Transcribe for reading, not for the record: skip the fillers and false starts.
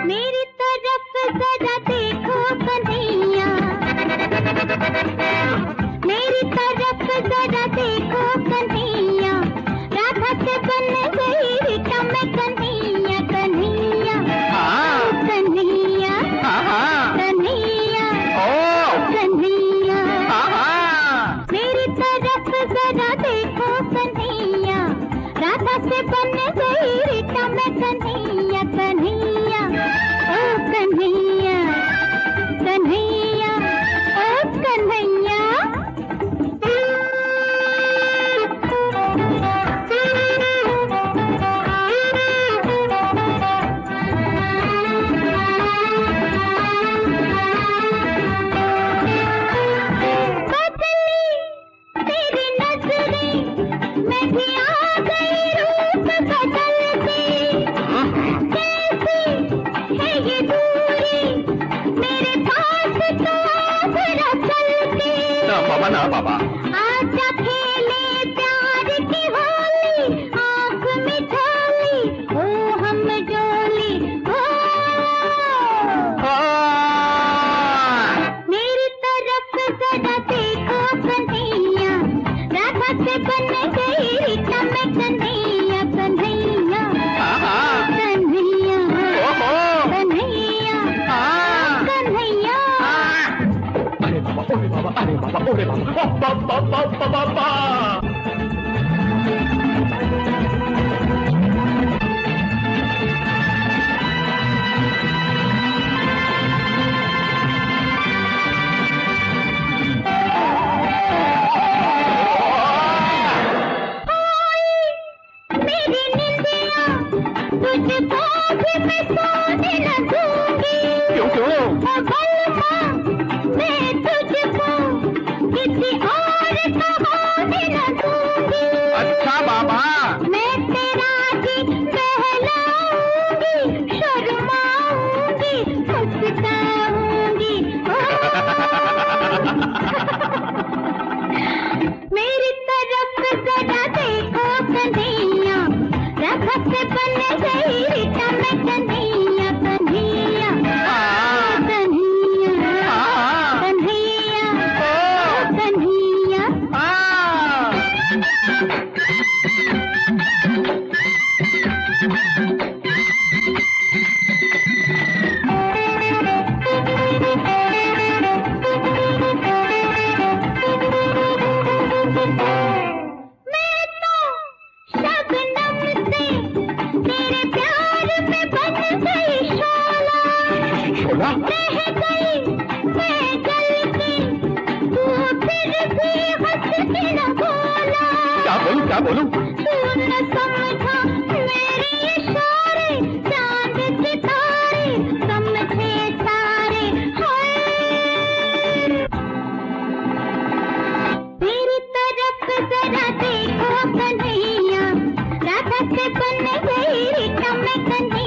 मेरी तरफ जरा देखो कन्हैया, मेरी तरफ जरा देखो कन्हैया, राधा से बन गई रीता मैं कन्हैया, कन्हैया कन्हैया कन्हैया कन्हैया। मेरी तरफ जरा देखो कन्हैया, राधा से बन गई रीता मैं कन्हैया, कन्हैया ओ कन्हैया कन्हैया ओ कन्हैया। तेरी नजरें मैं भी आ गई रूप बदल के, कैसी है ये दूरी मेरे पास तो जरा चल के। ना बाबा ना बाबा, आजा खेले प्यार की होली, आँख में झोली हो हम जोली हो। मेरी तरफ जरा देखो कन्हैया, राधा से बन गई रीता मैं कन्हैया, कन्हैया कन्हैया कन्हैया कन्हैया। अरे बाबा ओरे बाबा, अरे बाबा ओरे बाबा, बाबा बाबा बाबा। मेरी निंदिया तुझको भी मैं सोने न दूंगी। क्यों क्यों? ओ बलमा मैं तुझको किसी और का होने न दूंगी। अच्छा बाबा, मैं तेरा जी बहलाऊंगी, शर्माऊंगी, मुस्काऊंगी। मेरी तरफ जरा देखो कन्हैया, राधा से बन गई रीता मैं कन्हैया, कन्हैया कन्हैया कन्हैया कन्हैया। मैं तो शबनम से तेरे प्यार में बन गई शोला, शोला? रह गई मैं जलती, तू फिर भी हंस के न बोला। क्या बोलूं? तू न समझा मेरे इशारे, चांद सितारे समझे सारे। हाय मेरी तरफ जरा देखो कन्हैया, राधा से बन गई रीता मैं कन्हैया।